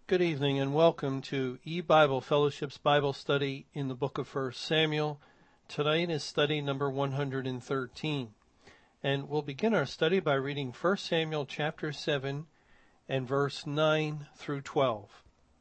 Good evening and welcome to E-Bible Fellowship's Bible study in the book of 1 Samuel. Tonight is study number 113. And we'll begin our study by reading 1 Samuel chapter 7 and verse 9 through 12.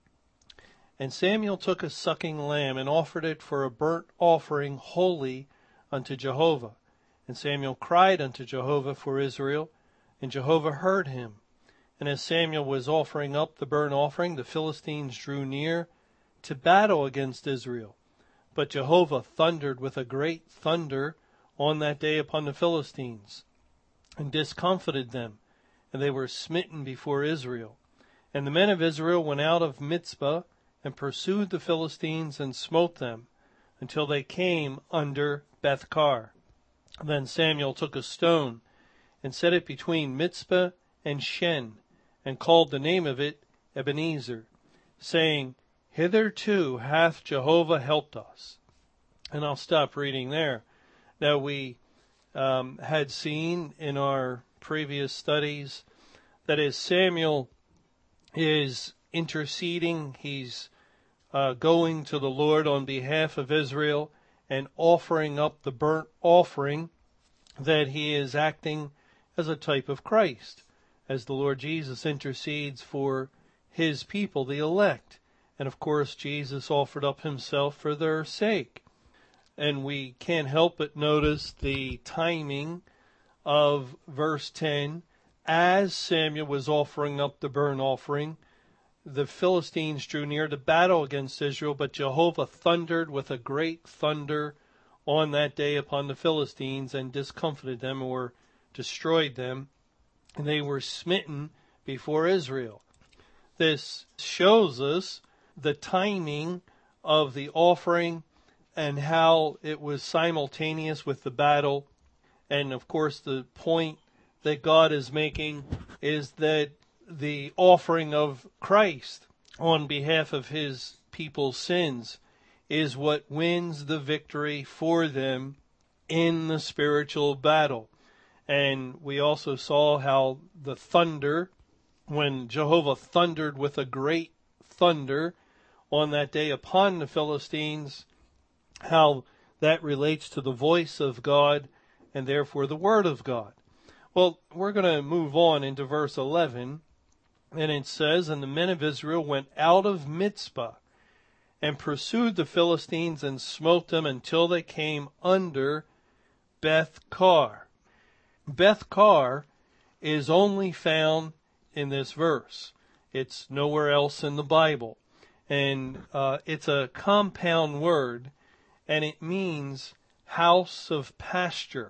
And Samuel took a sucking lamb and offered it for a burnt offering holy unto Jehovah. And Samuel cried unto Jehovah for Israel, and Jehovah heard him. And as Samuel was offering up the burnt offering, the Philistines drew near to battle against Israel. But Jehovah thundered with a great thunder on that day upon the Philistines, and discomfited them, and they were smitten before Israel. And the men of Israel went out of Mizpah, and pursued the Philistines, and smote them, until they came under Bethkar. Then Samuel took a stone, and set it between Mizpah and Shen, and called the name of it Ebenezer, saying, Hitherto hath Jehovah helped us. And I'll stop reading there. Now we had seen in our previous studies that as Samuel is interceding, he's going to the Lord on behalf of Israel and offering up the burnt offering, that he is acting as a type of Christ, as the Lord Jesus intercedes for his people, the elect. And of course, Jesus offered up himself for their sake. And we can't help but notice the timing of verse 10. As Samuel was offering up the burnt offering, the Philistines drew near to battle against Israel, but Jehovah thundered with a great thunder on that day upon the Philistines, and discomfited them, or destroyed them. And they were smitten before Israel. This shows us the timing of the offering and how it was simultaneous with the battle. And of course, the point that God is making is that the offering of Christ on behalf of his people's sins is what wins the victory for them in the spiritual battle. And we also saw how the thunder, when Jehovah thundered with a great thunder on that day upon the Philistines, how that relates to the voice of God and therefore the word of God. Well, we're going to move on into verse 11, and it says, And the men of Israel went out of Mizpah and pursued the Philistines and smote them until they came under Bethkar. Bethkar is only found in this verse. It's nowhere else in the Bible. And it's a compound word, and it means house of pasture.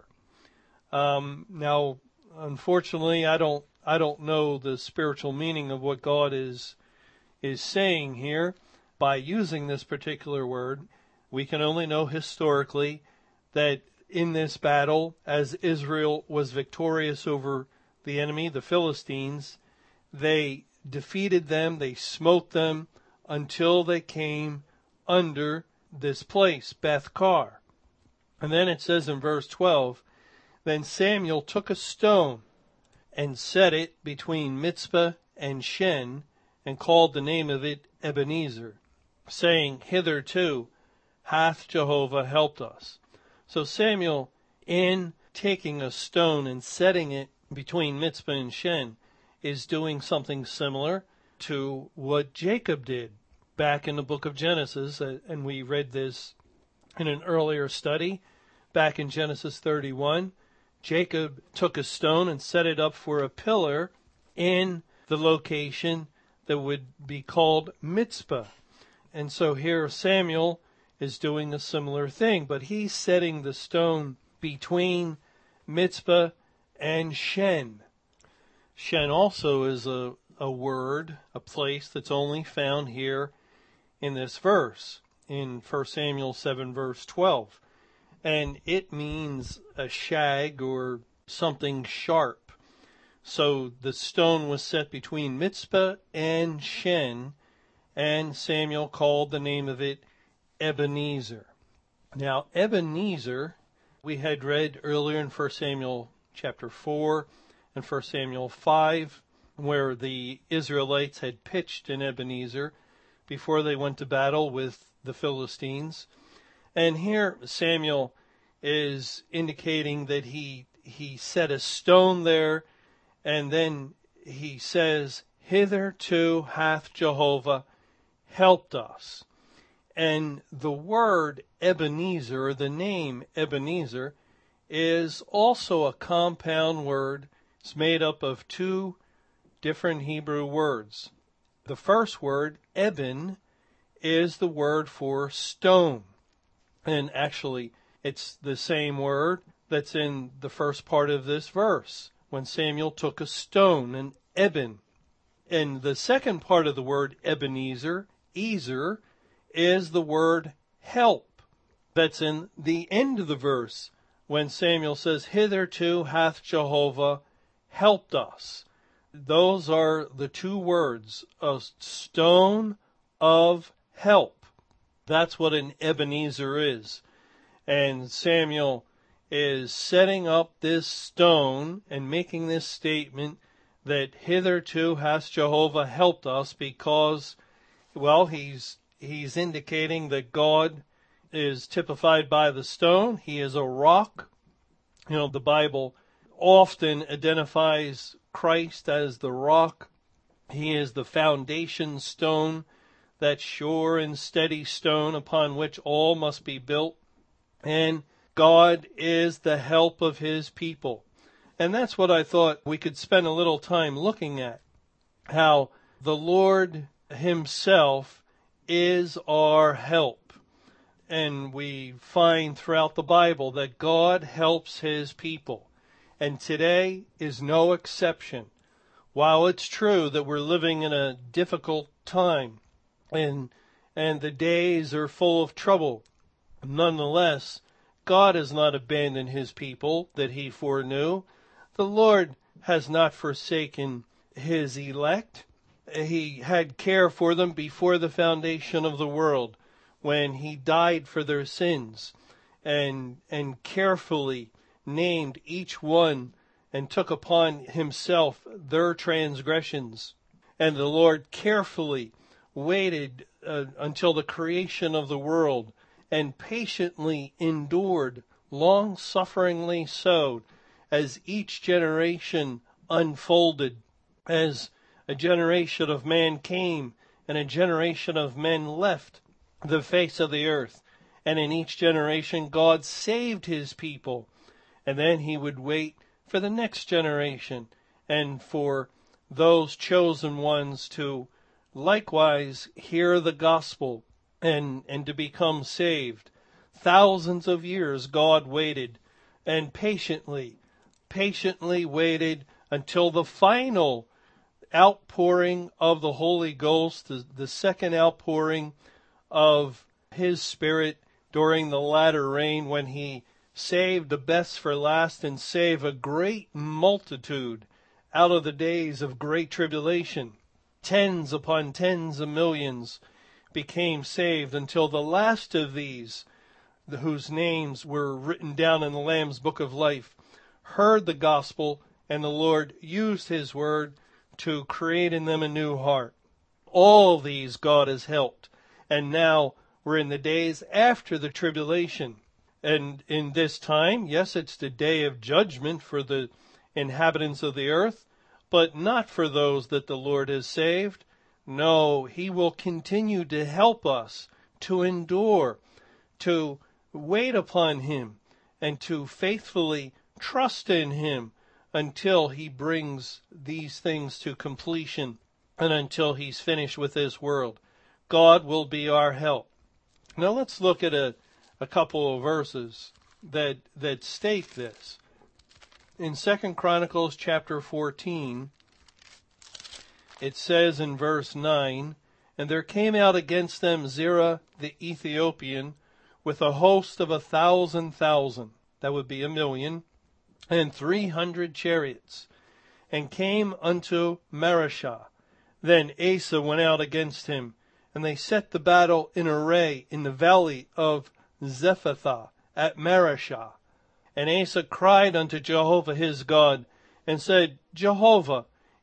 Now, unfortunately, I don't know the spiritual meaning of what God is saying here by using this particular word. We can only know historically that in this battle, as Israel was victorious over the enemy, the Philistines, they defeated them, they smote them until they came under this place, Bethkar. And then it says in verse 12, Then Samuel took a stone and set it between Mizpah and Shen, and called the name of it Ebenezer, saying, Hitherto hath Jehovah helped us. So Samuel, in taking a stone and setting it between Mizpah and Shen, is doing something similar to what Jacob did back in the book of Genesis. And we read this in an earlier study back in Genesis 31. Jacob took a stone and set it up for a pillar in the location that would be called Mizpah. And so here Samuel is doing a similar thing, but he's setting the stone between Mizpah and Shen. Shen also is a word, a place that's only found here in this verse, in 1 Samuel 7 verse 12. And it means a shag or something sharp. So the stone was set between Mizpah and Shen, and Samuel called the name of it Ebenezer. Now, Ebenezer, we had read earlier in 1 Samuel chapter 4 and 1 Samuel 5, where the Israelites had pitched in Ebenezer before they went to battle with the Philistines. And here Samuel is indicating that he set a stone there, and then he says, "Hitherto hath Jehovah helped us." And the word Ebenezer, the name Ebenezer, is also a compound word. It's made up of two different Hebrew words. The first word, Eben, is the word for stone. And actually, it's the same word that's in the first part of this verse, when Samuel took a stone, an Eben. And the second part of the word Ebenezer, Ezer, is the word help. That's in the end of the verse, when Samuel says, "Hitherto hath Jehovah helped us." Those are the two words, a stone of help. That's what an Ebenezer is. And Samuel is setting up this stone and making this statement that hitherto hath Jehovah helped us, because, well, he's indicating that God is typified by the stone. He is a rock. You know, the Bible often identifies Christ as the rock. He is the foundation stone, that sure and steady stone upon which all must be built. And God is the help of his people. And that's what I thought we could spend a little time looking at, how the Lord himself is our help. And we find throughout the Bible that God helps his people. And today is no exception. While it's true that we're living in a difficult time and the days are full of trouble, nonetheless, God has not abandoned his people that he foreknew. The Lord has not forsaken his elect. He had care for them before the foundation of the world, when he died for their sins and carefully named each one and took upon himself their transgressions. And the Lord carefully waited until the creation of the world, and patiently endured, long-sufferingly so, as each generation unfolded, as a generation of man came and a generation of men left the face of the earth. And in each generation God saved his people, and then he would wait for the next generation and for those chosen ones to likewise hear the gospel and to become saved. Thousands of years God waited, and patiently waited until the final outpouring of the Holy Ghost, the second outpouring of his Spirit during the latter rain, when he saved the best for last and saved a great multitude out of the days of great tribulation. Tens upon tens of millions became saved, until the last of these, whose names were written down in the Lamb's Book of Life, heard the gospel, and the Lord used his word to create in them a new heart. All these God has helped. And now we're in the days after the tribulation. And in this time, yes, it's the day of judgment for the inhabitants of the earth, but not for those that the Lord has saved. No, he will continue to help us to endure, to wait upon him, and to faithfully trust in him until he brings these things to completion and until he's finished with this world. God will be our help. Now let's look at a couple of verses that state this. In 2 Chronicles chapter 14, it says in verse 9, "And there came out against them Zerah the Ethiopian with a host of 1,000,000," that would be 1,000,000, "and 300 chariots, and came unto Mareshah. Then Asa went out against him, and they set the battle in array in the valley of Zephathah at Mareshah. And Asa cried unto Jehovah his God, and said, Jehovah,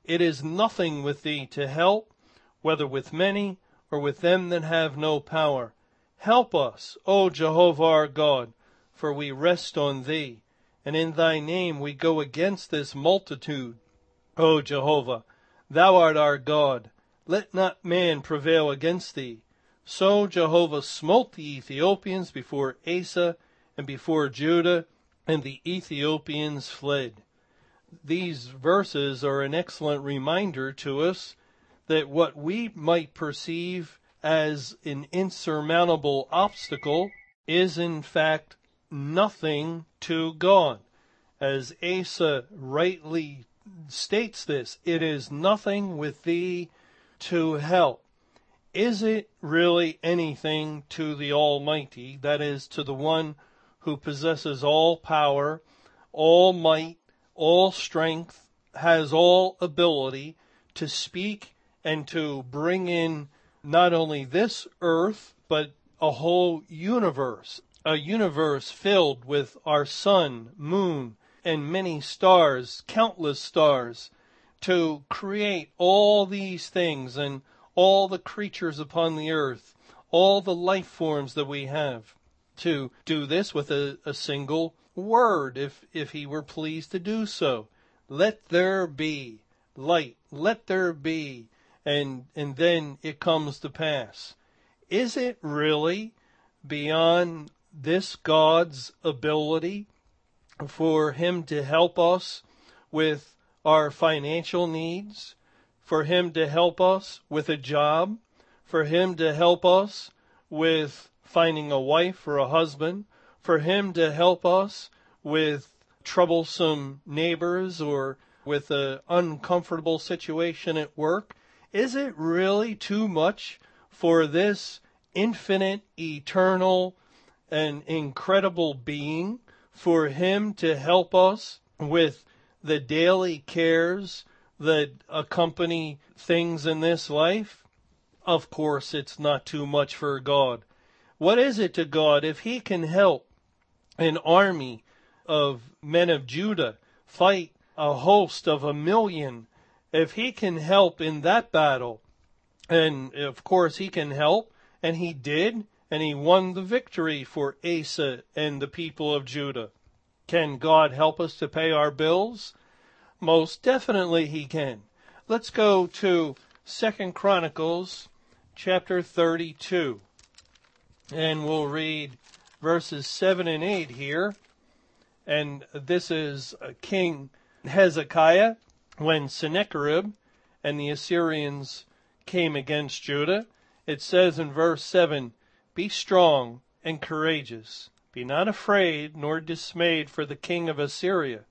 It is nothing with thee to help, whether with many or with them that have no power. Help us, O Jehovah our God, for we rest on thee, and in thy name we go against this multitude. O Jehovah, thou art our God. Let not man prevail against thee. So Jehovah smote the Ethiopians before Asa and before Judah, and the Ethiopians fled. These verses are an excellent reminder to us that what we might perceive as an insurmountable obstacle is in fact nothing to God. As Asa rightly states this, it is nothing with thee to help. Is it really anything to the Almighty, that is, to the one who possesses all power, all might, all strength, has all ability to speak and to bring in not only this earth, but a whole universe, a universe filled with our sun, moon, and many stars, countless stars, to create all these things and all the creatures upon the earth, all the life forms that we have, to do this with a single word, if he were pleased to do so. Let there be light, let there be, and then it comes to pass. Is it really beyond this God's ability for him to help us with our financial needs, for him to help us with a job, for him to help us with finding a wife or a husband, for him to help us with troublesome neighbors or with an uncomfortable situation at work? Is it really too much for this infinite, eternal, and incredible being for him to help us with the daily cares that accompany things in this life? Of course, it's not too much for God. What is it to God if he can help an army of men of Judah fight a host of 1,000,000? If he can help in that battle, and of course he can help, and he did, and he won the victory for Asa and the people of Judah. Can God help us to pay our bills? Most definitely he can. Let's go to 2 Chronicles chapter 32. And we'll read verses 7 and 8 here. And this is King Hezekiah when Sennacherib and the Assyrians came against Judah. It says in verse 7, "Be strong and courageous. Be not afraid nor dismayed for the king of Assyria,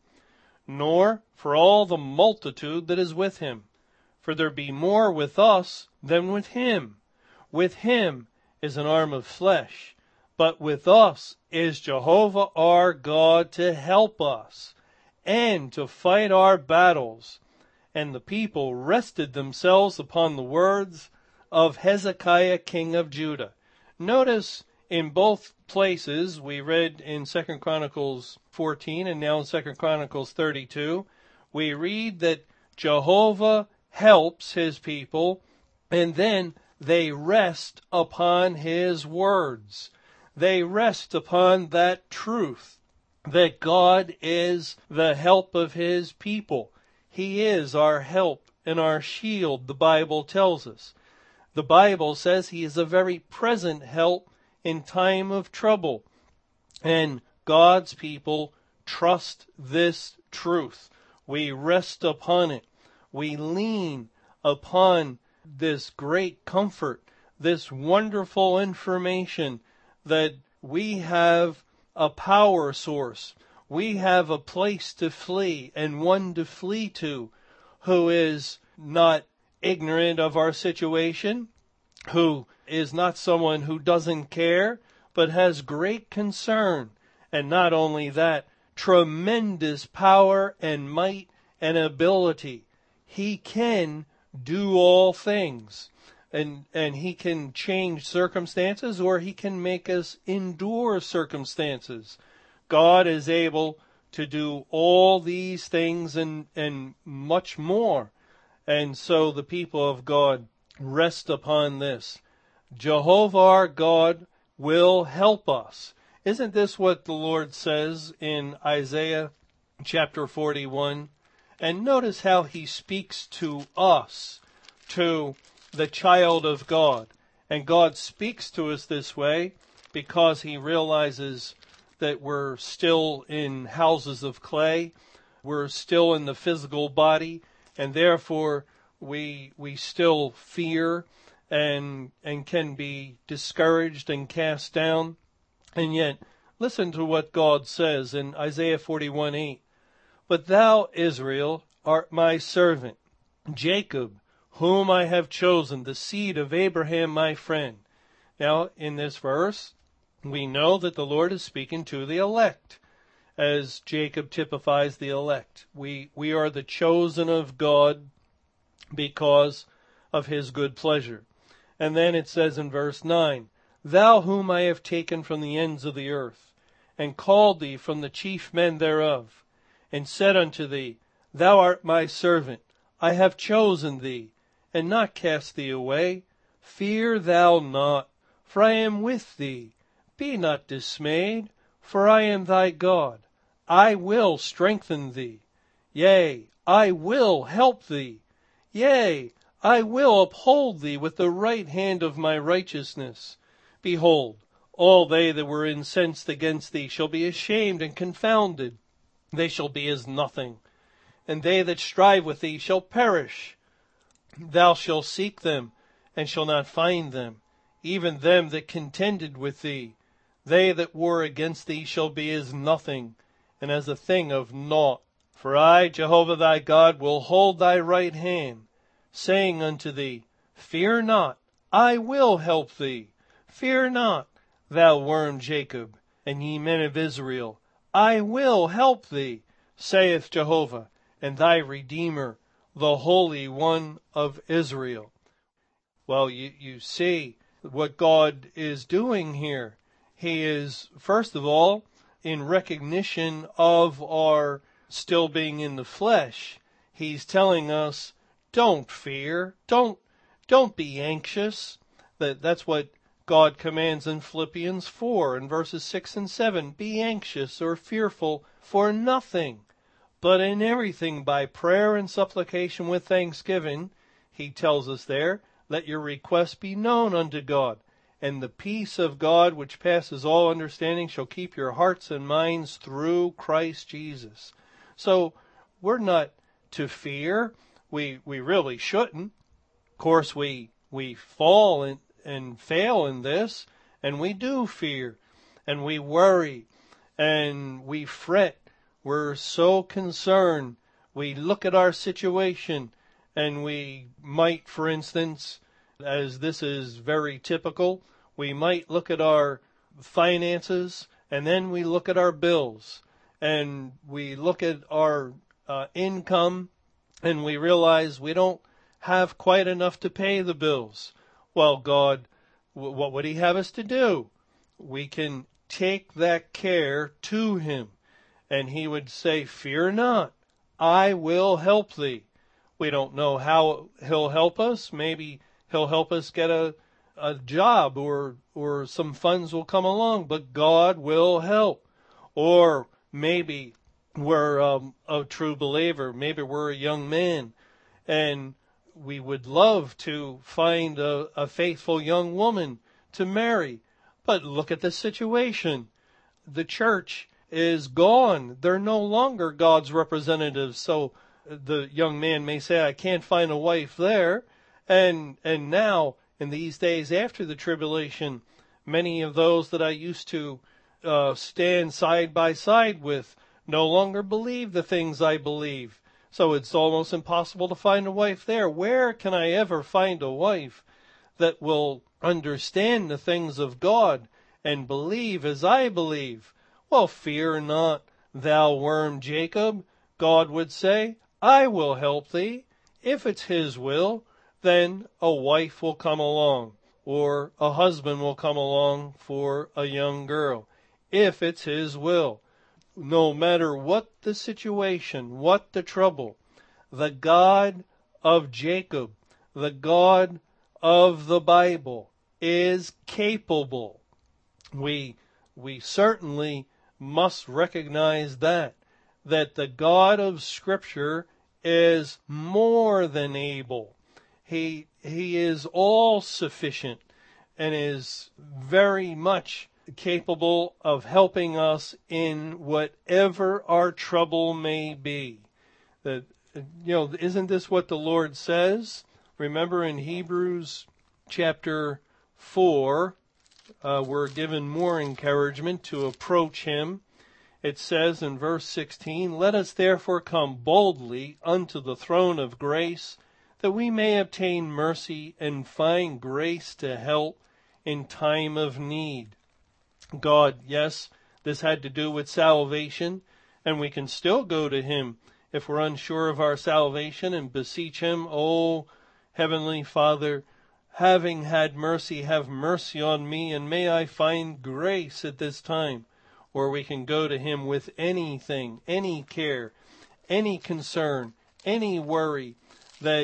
nor for all the multitude that is with him. For there be more with us than with him. With him is an arm of flesh, but with us is Jehovah our God to help us, and to fight our battles." And the people rested themselves upon the words of Hezekiah king of Judah. Notice in both places, we read in 2 Chronicles 14 and now in 2 Chronicles 32, we read that Jehovah helps his people, and then they rest upon his words. They rest upon that truth that God is the help of his people. He is our help and our shield, the Bible tells us. The Bible says he is a very present help in time of trouble. And God's people trust this truth. We rest upon it. We lean upon this great comfort, this wonderful information that we have a power source. We have a place to flee and one to flee to who is not ignorant of our situation, who is not someone who doesn't care, but has great concern. And not only that, tremendous power and might and ability. He can do all things. And he can change circumstances, or he can make us endure circumstances. God is able to do all these things and much more. And so the people of God rest upon this. Jehovah our God will help us. Isn't this what the Lord says in Isaiah chapter 41? And notice how he speaks to us, to the child of God. And God speaks to us this way because he realizes that we're still in houses of clay. We're still in the physical body, and therefore we still fear and can be discouraged and cast down. And yet, listen to what God says in Isaiah 41:8. But thou, Israel, art my servant, Jacob, whom I have chosen, the seed of Abraham my friend. Now, in this verse, we know that the Lord is speaking to the elect, as Jacob typifies the elect. We are the chosen of God because of his good pleasure. And then it says in verse 9, Thou whom I have taken from the ends of the earth, and called thee from the chief men thereof, and said unto thee, Thou art my servant, I have chosen thee, and not cast thee away. Fear thou not, for I am with thee. Be not dismayed, for I am thy God. I will strengthen thee. Yea, I will help thee. Yea, I will uphold thee with the right hand of my righteousness. Behold, all they that were incensed against thee shall be ashamed and confounded. They shall be as nothing. And they that strive with thee shall perish. Thou shalt seek them, and shall not find them, even them that contended with thee. They that war against thee shall be as nothing, and as a thing of naught. For I, Jehovah thy God, will hold thy right hand, saying unto thee, Fear not, I will help thee. Fear not, thou worm Jacob, and ye men of Israel. I will help thee, saith Jehovah, and thy Redeemer, the Holy One of Israel. Well, you see what God is doing here. He is, first of all, in recognition of our still being in the flesh, he's telling us, don't fear, don't be anxious. That's what God commands in Philippians 4 in verses 6 and 7. Be anxious or fearful for nothing, but in everything by prayer and supplication with thanksgiving, he tells us there, let your requests be known unto God. And the peace of God, which passes all understanding, shall keep your hearts and minds through Christ Jesus. So we're not to fear. We really shouldn't. Of course, we fall and fail in this, and we do fear, and we worry, and we fret. We're so concerned. We look at our situation, and we might, for instance, as this is very typical, we might look at our finances, and then we look at our bills, and we look at our income, and we realize we don't have quite enough to pay the bills. Well, God, what would he have us to do? We can take that care to him, and he would say, Fear not, I will help thee. We don't know how he'll help us. Maybe he'll help us get a job, or some funds will come along, but God will help. Or maybe we're a true believer. Maybe we're a young man, and we would love to find a faithful young woman to marry. But look at the situation. The church is gone. They're no longer God's representatives. So the young man may say, I can't find a wife there. And now, in these days after the tribulation, many of those that I used to stand side by side with no longer believe the things I believe. So it's almost impossible to find a wife there. Where can I ever find a wife that will understand the things of God and believe as I believe? Well, fear not, thou worm Jacob, God would say. I will help thee. If it's his will, then a wife will come along, or a husband will come along for a young girl, if it's his will. No matter what the situation, what the trouble, the God of Jacob, the God of the Bible, is capable. We certainly must recognize that the God of Scripture is more than able. He is all sufficient and is very much capable of helping us in whatever our trouble may be. That, isn't this what the Lord says? Remember in Hebrews chapter 4, we're given more encouragement to approach Him. It says in verse 16, "Let us therefore come boldly unto the throne of grace, that we may obtain mercy and find grace to help in time of need." God, yes, this had to do with salvation, and we can still go to Him if we're unsure of our salvation and beseech Him, "Oh, Heavenly Father, having had mercy, have mercy on me, and may I find grace at this time." Or we can go to Him with anything, any care, any concern, any worry that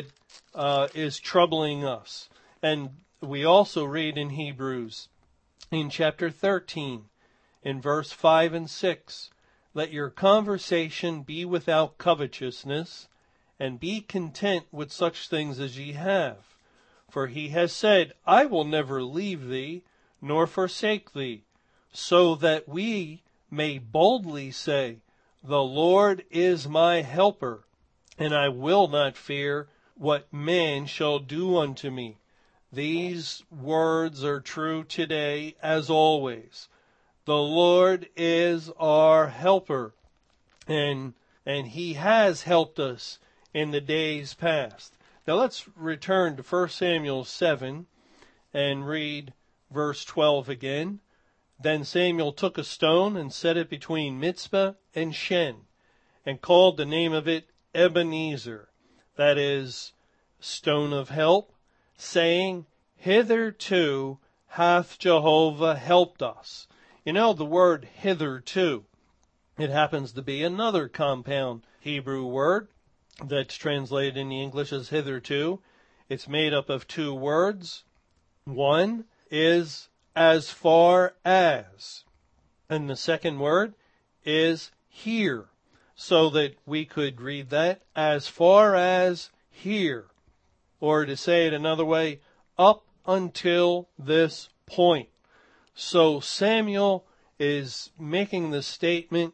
is troubling us. And we also read in Hebrews, in chapter 13, in verse 5 and 6, "Let your conversation be without covetousness, and be content with such things as ye have. For He has said, I will never leave thee, nor forsake thee. So that we may boldly say, The Lord is my helper, and I will not fear what man shall do unto me." These words are true today as always. The Lord is our helper, and He has helped us in the days past. Now let's return to 1 Samuel 7 and read verse 12 again. "Then Samuel took a stone and set it between Mizpah and Shen, and called the name of it Ebenezer," that is, stone of help, saying, "Hitherto hath Jehovah helped us." You know, the word hitherto, it happens to be another compound Hebrew word that's translated in the English as hitherto. It's made up of two words. One is as far as, and the second word is here. So that we could read that as far as here. Or to say it another way, up until this point. So Samuel is making the statement,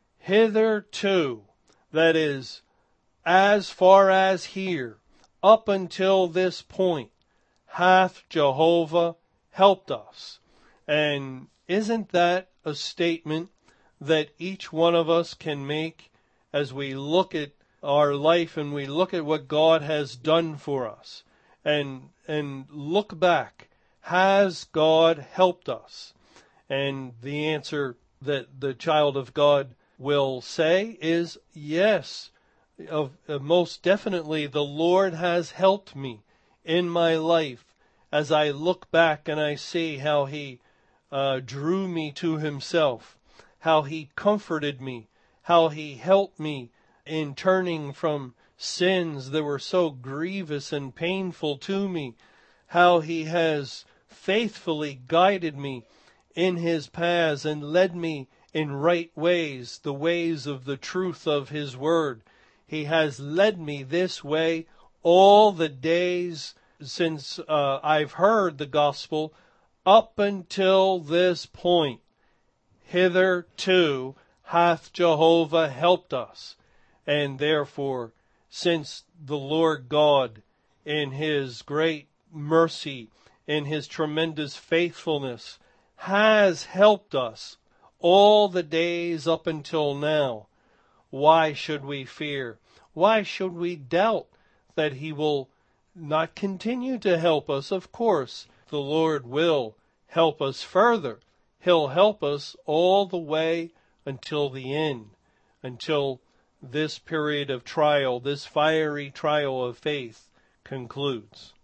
hitherto, that is, as far as here, up until this point, hath Jehovah helped us. And isn't that a statement that each one of us can make as we look at our life and we look at what God has done for us and look back? Has God helped us? And the answer that the child of God will say is yes. Most definitely, the Lord has helped me in my life as I look back and I see how He drew me to Himself, how He comforted me, how He helped me in turning from sins that were so grievous and painful to me, how He has faithfully guided me in His paths and led me in right ways, the ways of the truth of His Word. He has led me this way all the days since I've heard the gospel up until this point. Hitherto hath Jehovah helped us. And therefore, since the Lord God, in His great mercy, in His tremendous faithfulness, has helped us all the days up until now, why should we fear? Why should we doubt that He will not continue to help us? Of course, the Lord will help us further. He'll help us all the way until the end, until this period of trial, this fiery trial of faith concludes.